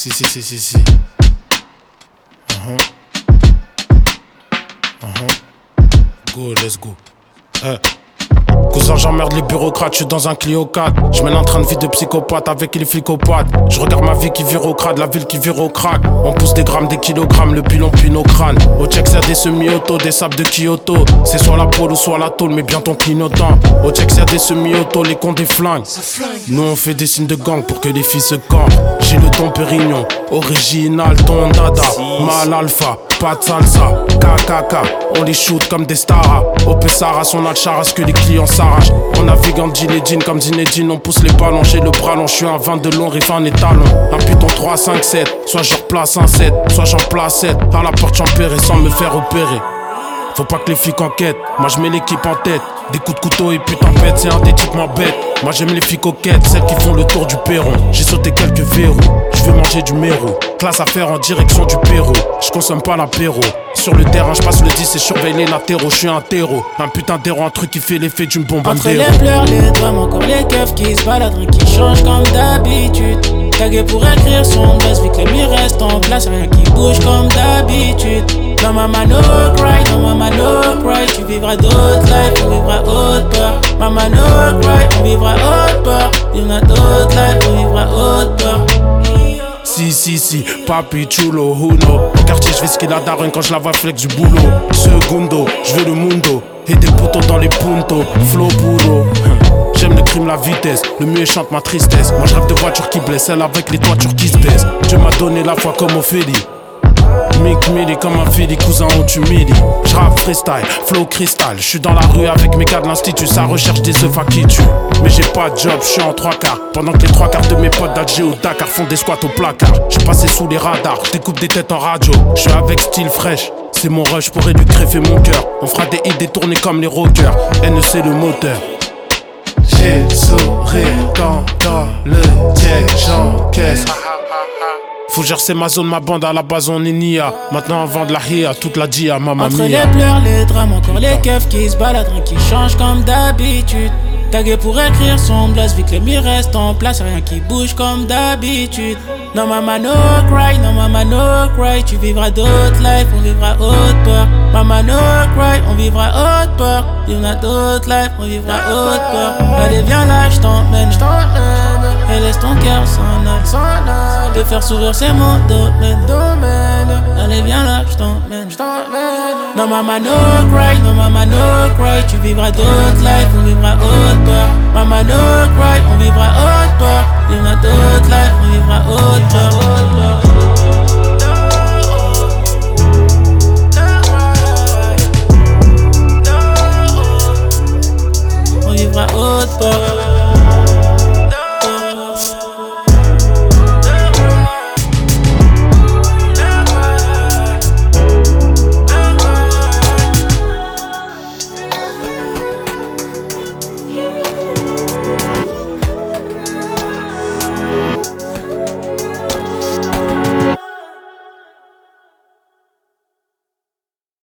Si. Go, let's go. Cousin, j'emmerde les bureaucrates, je suis dans un Clio 4. Je mène un train de vie de psychopathe avec les flicopathes. Je regarde ma vie qui vire au crade, la ville qui vire au crack. On pousse des grammes, des kilogrammes, le bilan puis nos crânes. Au check, c'est des semi-auto, des sables de Kyoto. C'est soit la pôle ou soit la tôle, mais bien ton clignotant. Au check, c'est des semi-auto, les cons des flingues. Nous on fait des signes de gang pour que les filles se campent. J'ai le ton Pérignon, original, ton dada. Mal alpha, pas de salsa, KKK. On les shoot comme des stars. Au Pessara, son charas que les clients s'arrachent. On navigue en Zinedine comme Zinedine. On pousse les ballons, j'ai le bras long. Je suis un 20 de long, riff un étalon. Un python 3, 5, 7. Soit je replace un 7, soit j'en place 7. À la porte j'empérais sans me faire opérer. Faut pas que les flics enquêtent, moi je mets l'équipe en tête. Des coups de couteau et puis tempête, c'est un des types m'embête. Moi j'aime les filles coquettes, celles qui font le tour du perron. J'ai sauté quelques verrous, je veux manger du méro. Classe à faire en direction du Pérou. Je consomme pas l'apéro. Sur le terrain, je passe le 10 et surveille les latéraux. Je suis un terreau, un putain d'héros, un truc qui fait l'effet d'une bombe. Entre les pleurs, les drames, encore les keufs qui se baladent, rien qui change comme d'habitude. Tagué pour écrire son buzz, vu que les murs restent en place, rien qui bouge comme d'habitude. Non maman no cry, non maman no cry. Tu vivras d'autres lives, on vivra haute peur. Maman no cry, on vivra haute peur. Il y en a d'autres lives, on vivra haute peur. Si, papi chulo, uno. Au quartier, je fais ce qu'il a daronne quand je la vois flex du boulot. Segundo, je veux le mundo. Et des potos dans les puntos, flow puro. J'aime le crime, la vitesse, le mieux chante ma tristesse. Moi je rêve de voitures qui blessent, celle avec les toitures qui se baissent. Dieu m'a donné la foi comme Ophélie. Mick Millie comme un Philly, cousin on t'humilie. J'rappe freestyle, flow cristal. J'suis dans la rue avec mes gars de l'institut. Ça recherche des œufs à qui tue. Mais j'ai pas de job, j'suis en 3 quarts. Pendant que les 3 quarts de mes potes d'Alger ou Dakar font des squats au placard. J'suis passé sous les radars, j'découpe des têtes en radio. J'suis avec style fraîche, c'est mon rush, pourrais lui greffer mon cœur. On fera des hits détournés comme les rockers. NEC le moteur. J'ai le sourire quand dans le check j'encaisse. Faut gercer ma zone, ma bande, à la base on est nia. Maintenant on vend de la hia, toute la dia, maman mia. Entre les pleurs, les drames, encore les keufs qui se baladent, rien qui change comme d'habitude. Tagué pour écrire son blast, vu que les murs restent en place, rien qui bouge comme d'habitude. Non maman no cry, non maman no cry. Tu vivras d'autres lives, on vivra haute peur. Maman no cry, on vivra haute peur. Il y en a d'autres lives, on vivra haute peur. Allez viens là, je t'emmène. Et laisse ton cœur s'en aller. Te faire sourire c'est mon domaine. Allez viens là, je t'emmène. Non maman no cry, non maman no cry. Tu vivras d'autres lives, on vivra haute peur. Maman no cry, on vivra haute peur. Il y en a d'autres.